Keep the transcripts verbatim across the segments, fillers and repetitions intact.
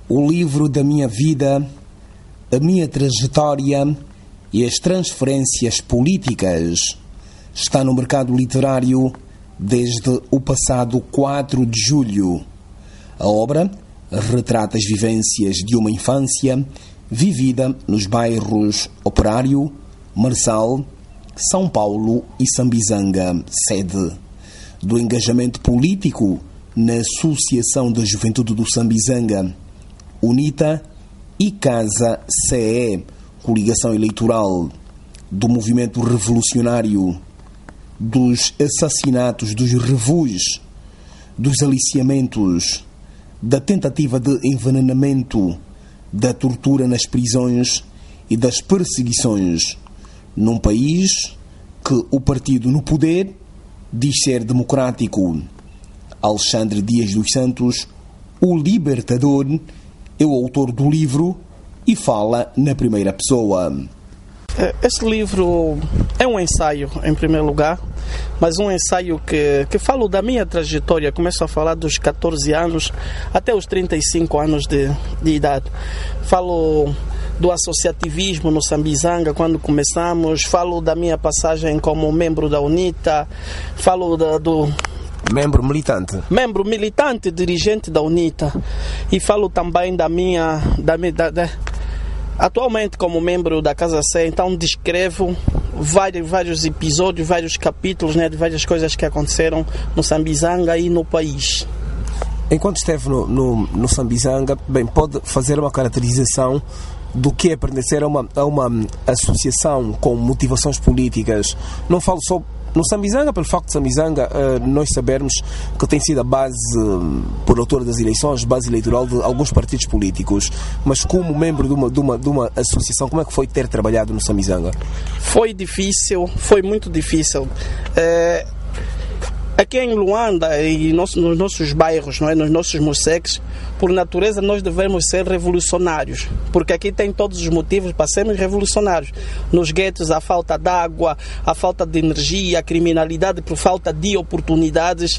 o livro da minha vida, a minha trajetória e as transferências políticas está no mercado literário desde o passado quatro de julho. A obra retrata as vivências de uma infância vivida nos bairros Operário, Marçal, São Paulo e Sambizanga, sede do engajamento político na Associação da Juventude do Sambizanga, UNITA, e Casa C E, coligação eleitoral, do movimento revolucionário, dos assassinatos, dos revus, dos aliciamentos, da tentativa de envenenamento, da tortura nas prisões e das perseguições, num país que o partido no poder diz ser democrático. Alexandre Dias dos Santos, o libertador, é o autor do livro e fala na primeira pessoa. Este livro é um ensaio, em primeiro lugar, mas um ensaio que, que falo da minha trajetória. Começo a falar dos catorze anos até os trinta e cinco anos de, de idade. Falo do associativismo no Sambizanga, quando começamos. Falo da minha passagem como membro da UNITA. Falo da, do... Membro militante. Membro militante, dirigente da UNITA. E falo também da minha... Da, da, da, atualmente como membro da Casa C, então descrevo vários, vários episódios, vários capítulos, né, de várias coisas que aconteceram no Sambizanga e no país. Enquanto esteve no, no, no Sambizanga, bem, pode fazer uma caracterização do que é pertencer a uma, a uma associação com motivações políticas. Não falo só no Sambizanga, pelo facto de Sambizanga uh, nós sabermos que tem sido a base, uh, por altura das eleições, base eleitoral de alguns partidos políticos, mas como membro de uma, de uma, de uma associação, como é que foi ter trabalhado no Sambizanga? Foi difícil, foi muito difícil. É... Aqui em Luanda e nos, nos nossos bairros, não é? Nos nossos moceques, por natureza nós devemos ser revolucionários, porque aqui tem todos os motivos para sermos revolucionários. Nos guetos a falta de água, a falta de energia, a criminalidade por falta de oportunidades.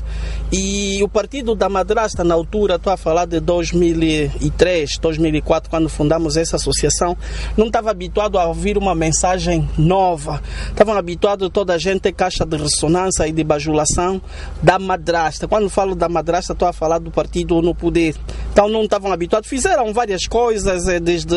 E o partido da madrasta, na altura, estou a falar de dois mil e três, dois mil e quatro, quando fundamos essa associação, não estava habituado a ouvir uma mensagem nova. Estavam habituados toda a gente a ter caixa de ressonância e de bajulação da madrasta. Quando falo da madrasta, estou a falar do partido no poder. Então não estavam habituados. Fizeram várias coisas, desde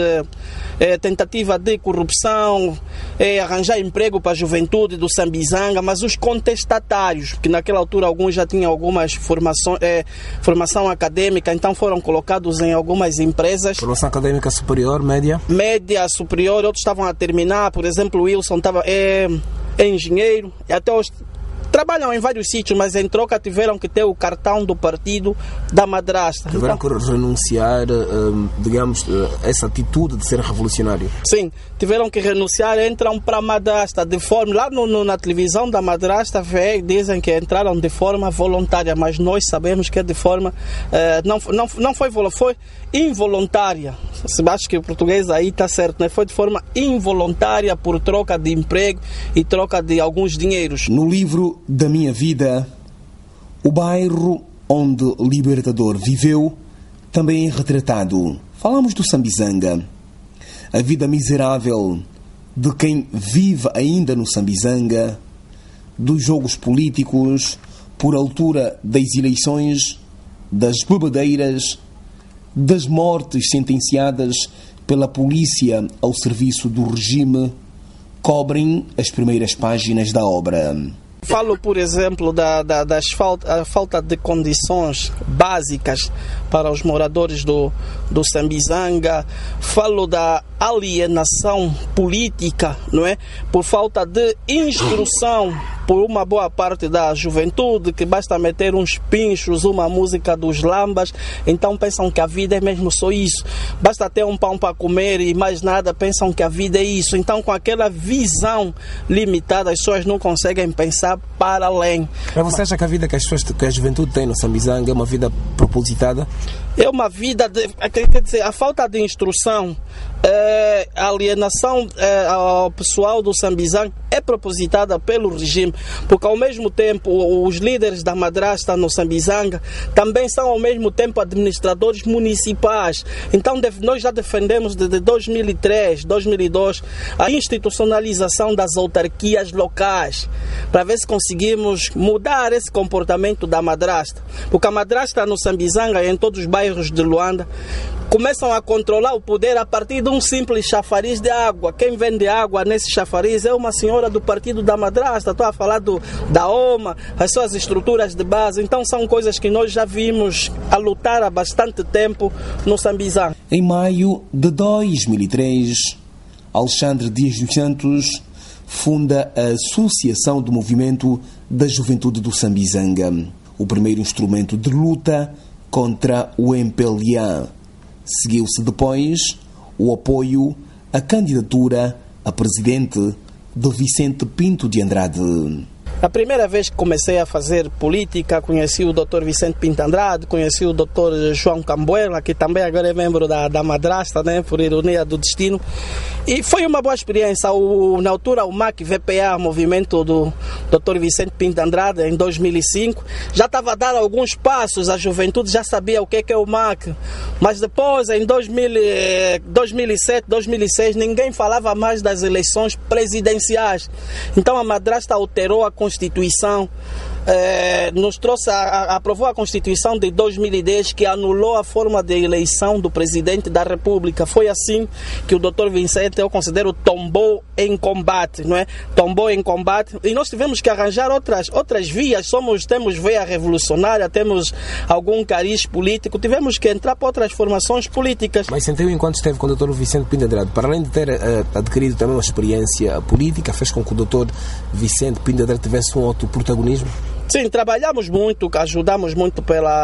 é, tentativa de corrupção, é, arranjar emprego para a juventude do Sambizanga, mas os contestatários, que naquela altura alguns já tinham algumas formações, é, formação acadêmica, então foram colocados em algumas empresas. Formação acadêmica superior, média? Média, superior, outros estavam a terminar. Por exemplo, o Wilson estava, é, é engenheiro, e até os trabalham em vários sítios, mas em troca tiveram que ter o cartão do partido da madrasta. Tiveram então, que renunciar, digamos, essa atitude de ser revolucionário. Sim, tiveram que renunciar, entram para a madrasta de forma, lá no, no, na televisão da madrasta vê, dizem que entraram de forma voluntária, mas nós sabemos que é de forma, eh, não, não, não foi voluntária, foi involuntária. Acho que o português aí está certo, né? Foi de forma involuntária por troca de emprego e troca de alguns dinheiros. No livro da minha vida, o bairro onde o libertador viveu também é retratado. Falamos do Sambizanga, a vida miserável de quem vive ainda no Sambizanga, dos jogos políticos por altura das eleições, das bebedeiras, das mortes sentenciadas pela polícia ao serviço do regime, cobrem as primeiras páginas da obra. Falo, por exemplo, da, da das falta, a falta de condições básicas para os moradores do, do Sambizanga. Falo da alienação política, não é? Por falta de instrução por uma boa parte da juventude, que basta meter uns pinchos, uma música dos lambas, então pensam que a vida é mesmo só isso. Basta ter um pão para comer e mais nada, pensam que a vida é isso. Então, com aquela visão limitada, as pessoas não conseguem pensar para além. Mas você acha que a vida que, as pessoas, que a juventude tem no Sambizanga é uma vida propositada? É uma vida, de, quer dizer, a falta de instrução, é, a alienação é, ao pessoal do Sambizanga é propositada pelo regime, porque ao mesmo tempo os líderes da madrasta no Sambizanga também são ao mesmo tempo administradores municipais. Então nós já defendemos desde dois mil e três, dois mil e dois a institucionalização das autarquias locais, para ver se conseguimos mudar esse comportamento da madrasta, porque a madrasta no Sambizanga e em todos os bairros de Luanda começam a controlar o poder a partir de um simples chafariz de água. Quem vende água nesse chafariz é uma senhora do partido da madrasta. Estou a falar do, da O M A, as suas estruturas de base. Então são coisas que nós já vimos a lutar há bastante tempo no Sambizanga. Em maio de dois mil e três, Alexandre Dias dos Santos funda a Associação do Movimento da Juventude do Sambizanga, o primeiro instrumento de luta contra o M P L A. Seguiu-se depois o apoio à candidatura a presidente de Vicente Pinto de Andrade. A primeira vez que comecei a fazer política, conheci o doutor Vicente Pinto Andrade, conheci o doutor João Cambuela, que também agora é membro da, da madrasta, né, por ironia do destino. E foi uma boa experiência. O, na altura, o M A C V P A, movimento do doutor Vicente Pinto Andrade, em dois mil e cinco, já estava a dar alguns passos, a juventude já sabia o que é, que é o M A C. Mas depois, em dois mil, dois mil e sete, dois mil e seis, ninguém falava mais das eleições presidenciais. Então a madrasta alterou a Constituição, eh, nos trouxe, a, a, aprovou a Constituição de dois mil e dez, que anulou a forma de eleição do presidente da República. Foi assim que o doutor Vicente, eu considero, tombou em combate, não é? Tombou em combate, e nós tivemos que arranjar outras, outras vias. Somos, temos veia revolucionária, temos algum cariz político, tivemos que entrar para outras formações políticas. Mas sentiu, enquanto esteve com o doutor Vicente Pinto Andrade, para além de ter uh, adquirido também uma experiência política, fez com que o doutor Vicente Pinto Andrade tivesse um outro protagonismo? Sim, trabalhamos muito, ajudamos muito pela,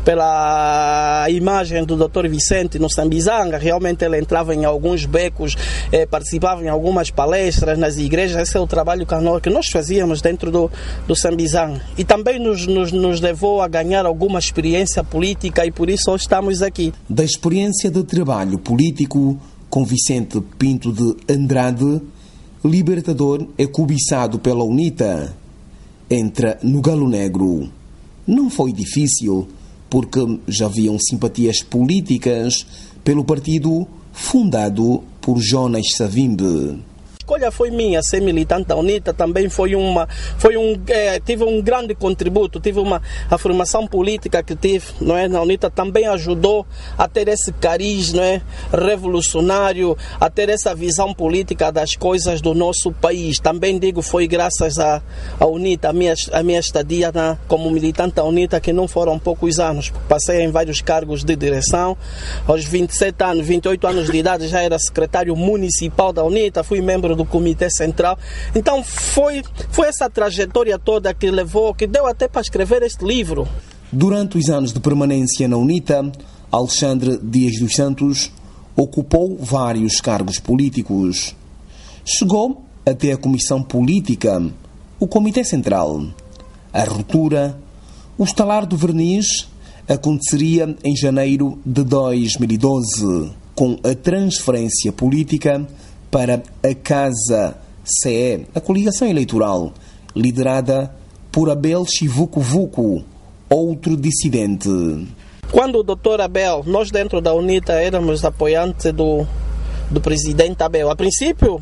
pela imagem do doutor Vicente no Sambizanga. Realmente ele entrava em alguns becos, eh, participava em algumas palestras nas igrejas. Esse é o trabalho que nós fazíamos dentro do, do Sambizanga. E também nos, nos, nos levou a ganhar alguma experiência política, e por isso hoje estamos aqui. Da experiência de trabalho político com Vicente Pinto de Andrade, Libertador é cobiçado pela UNITA. Entra no Galo Negro. Não foi difícil, porque já haviam simpatias políticas pelo partido fundado por Jonas Savimbi. A escolha foi minha, ser militante da UNITA também foi uma, foi um, é, tive um grande contributo, tive uma, a formação política que tive, não é, na UNITA também ajudou a ter esse cariz, não é, revolucionário, a ter essa visão política das coisas do nosso país. Também digo, foi graças à, à UNITA, a minha, a minha estadia na, como militante da UNITA, que não foram poucos anos, passei em vários cargos de direção. Aos vinte e sete anos, vinte e oito anos de idade já era secretário municipal da UNITA, fui membro do Comitê Central. Então foi, foi essa trajetória toda que levou, que deu até para escrever este livro. Durante os anos de permanência na UNITA, Alexandre Dias dos Santos ocupou vários cargos políticos. Chegou até a Comissão Política, o Comitê Central. A ruptura, o estalar do verniz, aconteceria em janeiro de dois mil e doze, com a transferência política para a Casa C E, a coligação eleitoral, liderada por Abel Chivuco-Vuco, outro dissidente. Quando o doutor Abel, nós dentro da UNITA éramos apoiantes do, do presidente Abel. A princípio,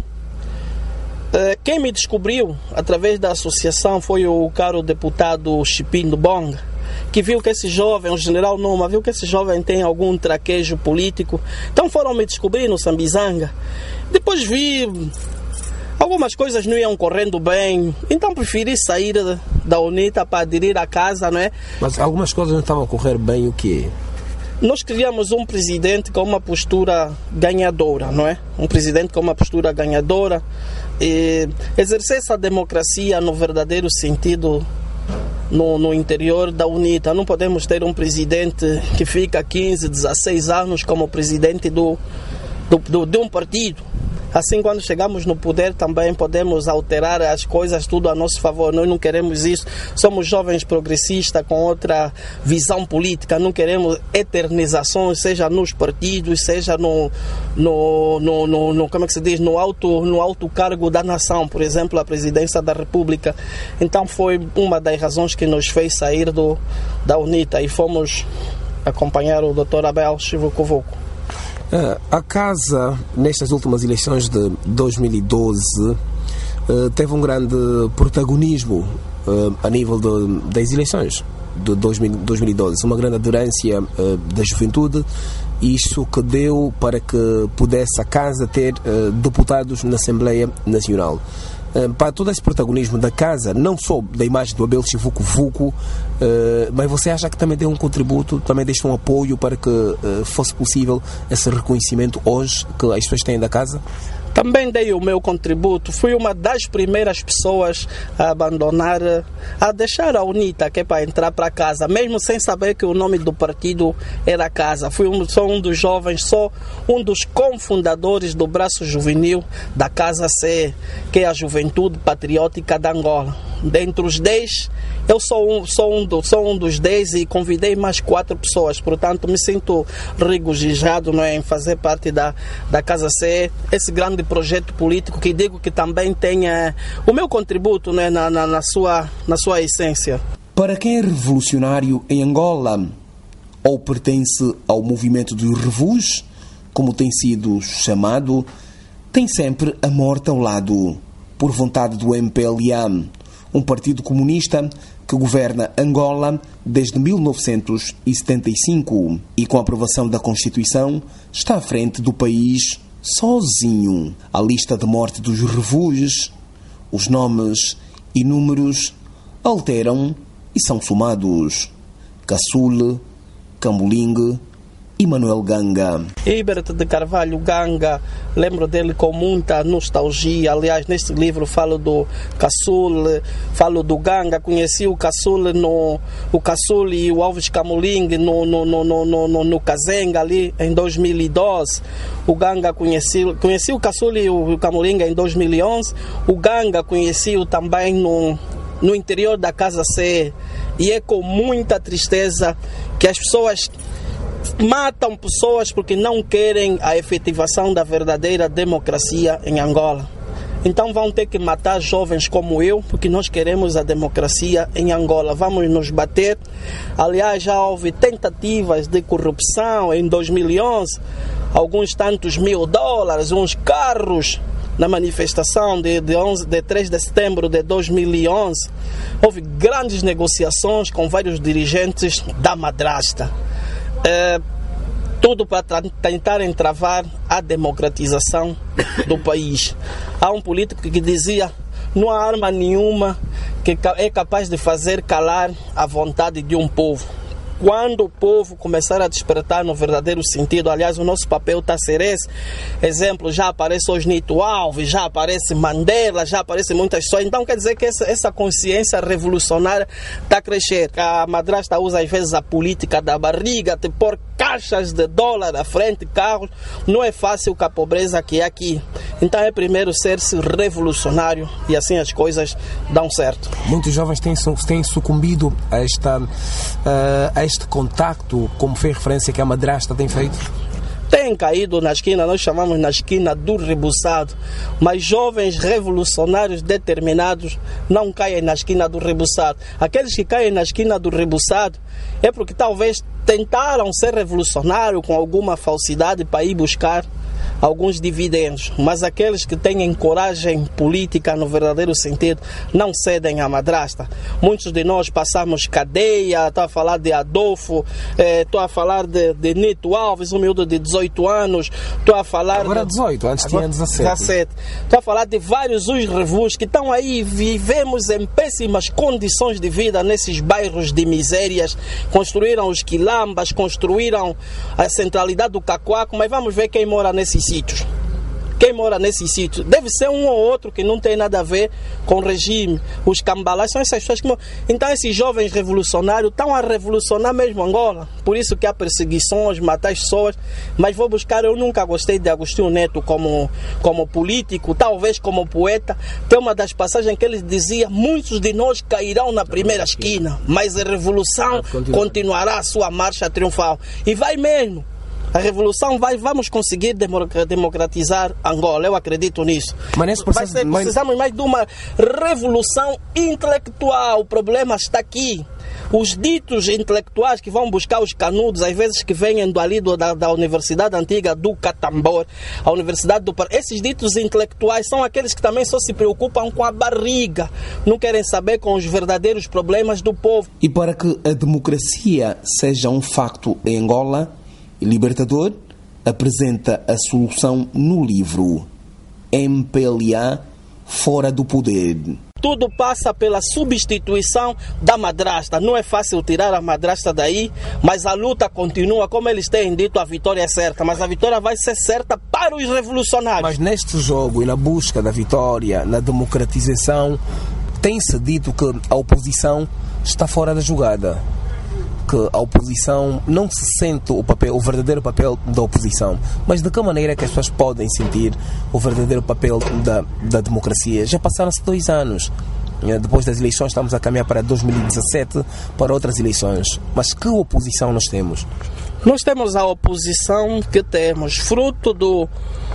quem me descobriu através da associação foi o caro deputado Chipinho Bonga, que viu que esse jovem, o general Numa, viu que esse jovem tem algum traquejo político. Então foram me descobrir no Sambizanga. Depois vi algumas coisas não iam correndo bem, então preferi sair da UNITA para aderir à casa, não é? Mas algumas coisas não estavam a correr bem, o quê? Nós queríamos um presidente com uma postura ganhadora, não é? Um presidente com uma postura ganhadora, e exercer essa democracia no verdadeiro sentido no, no interior da UNITA. Não podemos ter um presidente que fica quinze, dezesseis anos como presidente do, do, do, de um partido. Assim, quando chegamos no poder, também podemos alterar as coisas tudo a nosso favor. Nós não queremos isso. Somos jovens progressistas com outra visão política. Não queremos eternizações, seja nos partidos, seja no, no, no, no, no como é que se diz, no alto, no alto cargo da nação, por exemplo, a presidência da República. Então foi uma das razões que nos fez sair do, da UNITA e fomos acompanhar o doutor Abel Chivucovuco. A casa, nestas últimas eleições de dois mil e doze, teve um grande protagonismo a nível de, das eleições de dois mil e doze, uma grande aderência da juventude, isso que deu para que pudesse a casa ter deputados na Assembleia Nacional. Para todo esse protagonismo da casa, não só da imagem do Abel Chivucovuco, mas você acha que também deu um contributo, também deixou um apoio para que fosse possível esse reconhecimento hoje que as pessoas têm da casa? Também dei o meu contributo, fui uma das primeiras pessoas a abandonar, a deixar a UNITA, que é para entrar para casa, mesmo sem saber que o nome do partido era casa. Fui um, só um dos jovens, só um dos cofundadores do braço juvenil da Casa C, que é a Juventude Patriótica da Angola. Dentre os dez, eu sou um, sou, um do, sou um dos dez e convidei mais quatro pessoas, portanto me sinto regozijado, não é, em fazer parte da, da Casa C, esse grande projeto político que digo que também tem é, o meu contributo, né, na, na, na, sua, na sua essência. Para quem é revolucionário em Angola ou pertence ao movimento dos revus, como tem sido chamado, tem sempre a morte ao lado, por vontade do M P L A, um partido comunista que governa Angola desde mil novecentos e setenta e cinco e, com a aprovação da Constituição, está à frente do país sozinho. A lista de morte dos revus, os nomes e números alteram e são somados. Caçule, Camboling e Manuel Ganga. Ibert de Carvalho Ganga, lembro dele com muita nostalgia. Aliás, neste livro falo do Caçule, falo do Ganga. Conheci o Caçule, no, o Caçule e o Alves Camboling no, no, no, no, no, no Kazenga, ali em dois mil e doze. O Ganga conheci, conheci o Caçule e o Camboling em dois mil e onze. O Ganga conheci-o também no, no interior da Casa C. E é com muita tristeza que as pessoas matam pessoas porque não querem a efetivação da verdadeira democracia em Angola. Então vão ter que matar jovens como eu, porque nós queremos a democracia em Angola. Vamos nos bater. Aliás, já houve tentativas de corrupção em dois mil e onze, alguns tantos mil dólares, uns carros. Na manifestação de, de, onze, de três de setembro de dois mil e onze, houve grandes negociações com vários dirigentes da madrasta. É, tudo para tentar entravar a democratização do país. Há um político que dizia: não há arma nenhuma que é capaz de fazer calar a vontade de um povo. Quando o povo começar a despertar no verdadeiro sentido, aliás, o nosso papel está a ser esse. Exemplo, já aparece hoje Nito Alves, já aparece Mandela, já aparecem muitas pessoas. Então quer dizer que essa, essa consciência revolucionária está a crescer. A madrasta usa às vezes a política da barriga, de pôr caixas de dólar à frente, carros. Não é fácil com a pobreza que é aqui. Então é primeiro ser-se revolucionário e assim as coisas dão certo. Muitos jovens têm, têm sucumbido a esta... a este contacto, como fez referência que a madrasta tem feito? Tem caído na esquina, nós chamamos na esquina do rebuçado, mas jovens revolucionários determinados não caem na esquina do rebuçado. Aqueles que caem na esquina do rebuçado é porque talvez tentaram ser revolucionários com alguma falsidade para ir buscar alguns dividendos, mas aqueles que têm coragem política no verdadeiro sentido não cedem à madrasta. Muitos de nós passamos cadeia, estou a falar de Adolfo, estou eh, a falar de, de Nito Alves, um miúdo de dezoito anos, estou a falar... Agora dezoito, antes tinha dezassete. Estou a falar de vários os revus que estão aí, vivemos em péssimas condições de vida nesses bairros de misérias, construíram os quilambas, construíram a centralidade do Cacoaco, mas vamos ver quem mora nesses sítios. quem mora nesse sítio. Deve ser um ou outro que não tem nada a ver com o regime. Os cambalás são essas pessoas que moram. Então esses jovens revolucionários estão a revolucionar mesmo Angola. Por isso que há perseguições, matar as pessoas. Mas vou buscar, eu nunca gostei de Agostinho Neto como, como político, talvez como poeta. Tem uma das passagens que ele dizia: muitos de nós cairão na primeira esquina, mas a revolução continuará a sua marcha triunfal. E vai mesmo. A revolução vai, vamos conseguir democratizar Angola, eu acredito nisso. Mas vai ser, precisamos mais de uma revolução intelectual. O problema está aqui. Os ditos intelectuais que vão buscar os canudos, às vezes que vêm do ali do, da, da Universidade Antiga do Catambor, a Universidade do Pará, esses ditos intelectuais são aqueles que também só se preocupam com a barriga, não querem saber com os verdadeiros problemas do povo. E para que a democracia seja um facto em Angola, o Libertador apresenta a solução no livro M P L A Fora do Poder. Tudo passa pela substituição da madrasta. Não é fácil tirar a madrasta daí, mas a luta continua. Como eles têm dito, a vitória é certa, mas a vitória vai ser certa para os revolucionários. Mas neste jogo e na busca da vitória, na democratização, tem-se dito que a oposição está fora da jogada. Que a oposição não se sente o papel, o verdadeiro papel da oposição. Mas de que maneira é que as pessoas podem sentir o verdadeiro papel da, da democracia? Já passaram-se dois anos. Depois das eleições estamos a caminhar para dois mil e dezassete, para outras eleições. Mas que oposição nós temos? Nós temos a oposição que temos, fruto do...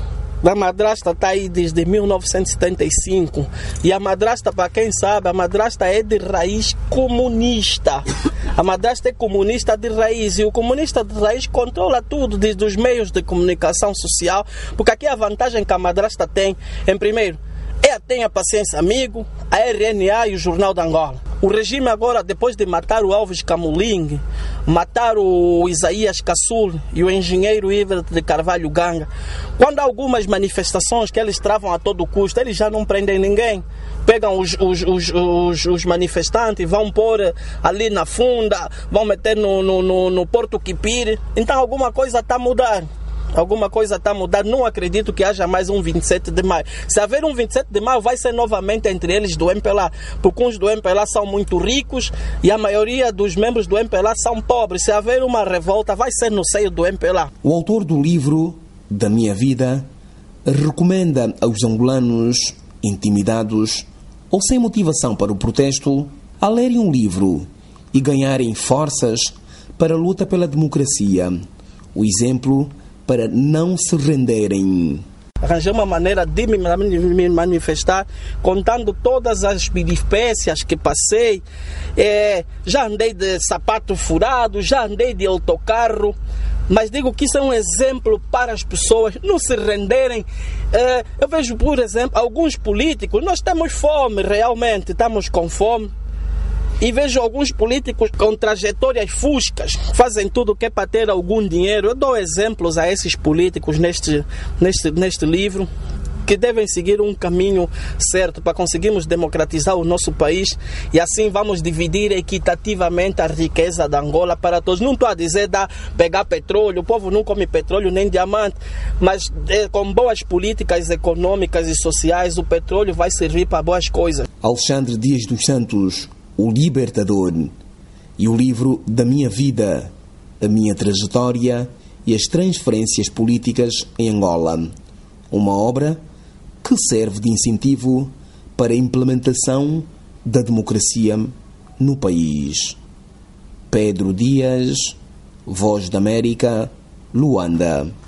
A madrasta está aí desde mil novecentos e setenta e cinco. E a madrasta, para quem sabe, a madrasta é de raiz comunista. A madrasta é comunista de raiz. E o comunista de raiz controla tudo, desde os meios de comunicação social. Porque aqui a vantagem que a madrasta tem, em primeiro, é tem a Paciência Amigo, a R N A e o Jornal de Angola. O regime agora, depois de matar o Alves Camuling, matar o Isaías Cassul e o engenheiro Iver de Carvalho Ganga, quando há algumas manifestações que eles travam a todo custo, eles já não prendem ninguém. Pegam os, os, os, os, os manifestantes, vão pôr ali na funda, vão meter no, no, no, no Porto Quipire. Então alguma coisa está a mudar. Alguma coisa está a mudar. Não acredito que haja mais um vinte e sete de maio. Se haver um vinte e sete de maio, vai ser novamente entre eles do M P L A, porque uns do M P L A são muito ricos e a maioria dos membros do M P L A são pobres. Se haver uma revolta, vai ser no seio do M P L A. O autor do livro Da Minha Vida recomenda aos angolanos intimidados ou sem motivação para o protesto a lerem um livro e ganharem forças para a luta pela democracia. O exemplo para não se renderem. Arranjei uma maneira de me manifestar, contando todas as peripécias que passei. É, já andei de sapato furado, já andei de autocarro, mas digo que isso é um exemplo para as pessoas não se renderem. É, eu vejo, por exemplo, alguns políticos, nós temos fome, realmente, estamos com fome. E vejo alguns políticos com trajetórias fuscas, fazem tudo o que é para ter algum dinheiro. Eu dou exemplos a esses políticos neste, neste, neste livro, que devem seguir um caminho certo para conseguirmos democratizar o nosso país e assim vamos dividir equitativamente a riqueza da Angola para todos. Não estou a dizer dar, pegar petróleo, o povo não come petróleo nem diamante, mas é, com boas políticas econômicas e sociais, o petróleo vai servir para boas coisas. Alexandre Dias dos Santos, O Libertador, e o livro Da Minha Vida, a Minha Trajetória e as Transferências Políticas em Angola. Uma obra que serve de incentivo para a implementação da democracia no país. Pedro Dias, Voz da América, Luanda.